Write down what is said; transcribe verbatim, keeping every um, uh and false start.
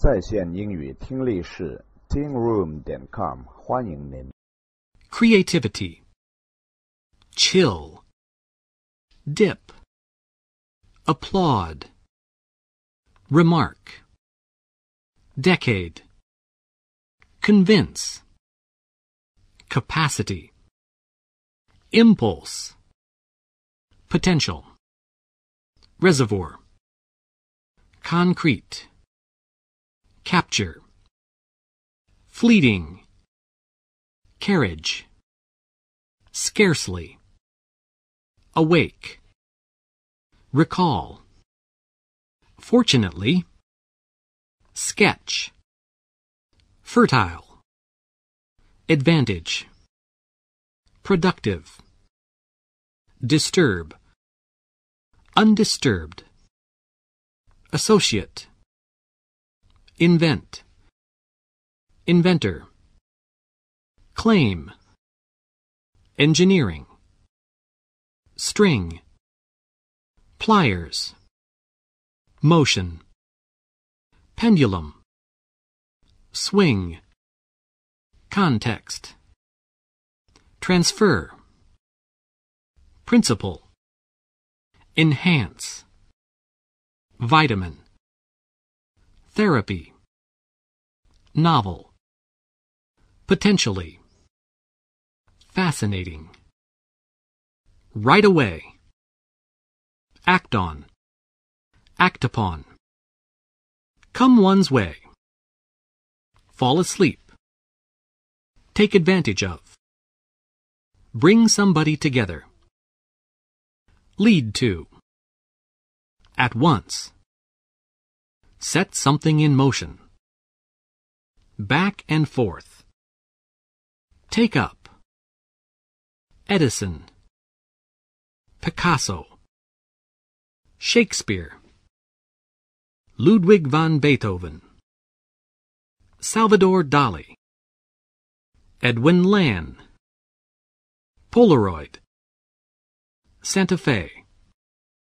在线英语听力室 teen room 点 com 欢迎您。 Creativity. Chill. Dip. Applaud. Remark. Decade. Convince. Capacity. Impulse. Potential. Reservoir. Concrete. Capture. Fleeting. Carriage. Scarcely. Awake. Recall. Fortunately. Sketch. Fertile. Advantage. Productive. Disturb. Undisturbed. Associate. Invent. Inventor. Claim. Engineering. String. Pliers. Motion. Pendulum. Swing. Context. Transfer. Principle. Enhance. Vitamin. Therapy. Novel. Potentially. Fascinating. Right away. Act on. Act upon. Come one's way. Fall asleep. Take advantage of. Bring somebody together. Lead to. At once. Set something in motion. Back and forth. Take up. Edison. Picasso. Shakespeare. Ludwig van Beethoven. Salvador Dali. Edwin Land. Polaroid. Santa Fe.